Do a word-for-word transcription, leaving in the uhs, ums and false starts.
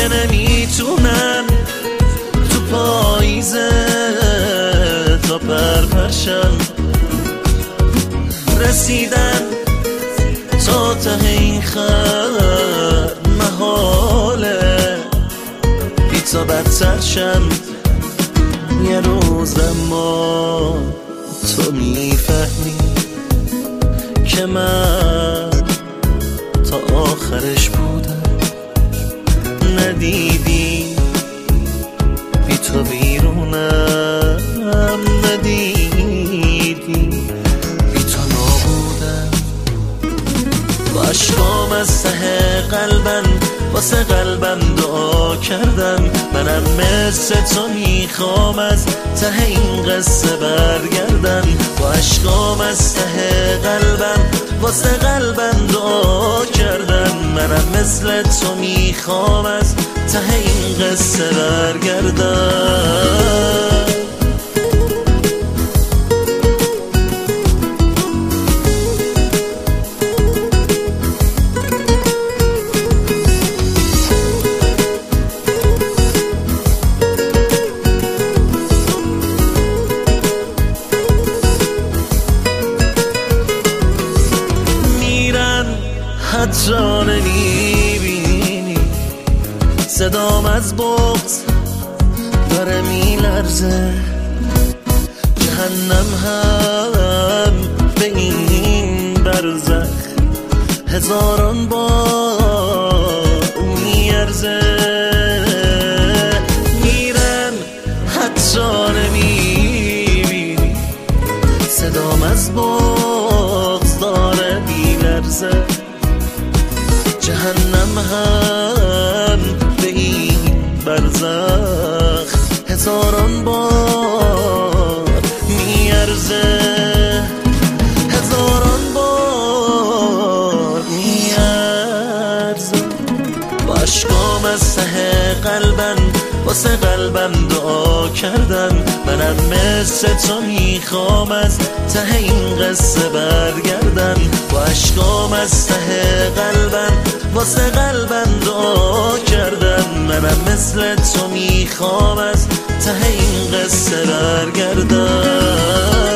که نمیتونن تو پاییزه تا پرپرشن، رسیدن تا ته این خط محاله بی تا بدتر شن. یه روز اما تو میفهمی که من تا آخرش بودم، ندیدی بی تو بیرونم، ندیدی بی تو نابودم. با عشقام از ته قلبم واسه قلبم دعا کردم، منم مثل تو میخوام از ته این قصه برگردم. با عشقام از ته قلبم واسه قلبم دعا کردم، منم مثل تو میخوام از ته این قصه برگردم. حتی نمیبینی صدام از بغض داره میلرزه، جهنم هم به این برزخ هزاران بار میارزه. میرن حتی نمیبینی صدام از بغض داره میلرزه، جهنم هم به این برزخ هزاران بار میارزه، هزاران بار میارزه. با عشقام از ته قلبم واسه قلبم دعا کردم، منم مثل تو میخوام از ته این قصه برگردم. با عشقام از ته قلبم واسه قلبم دعا کردم، منم مثل تو میخوام از ته این قصه برگردم.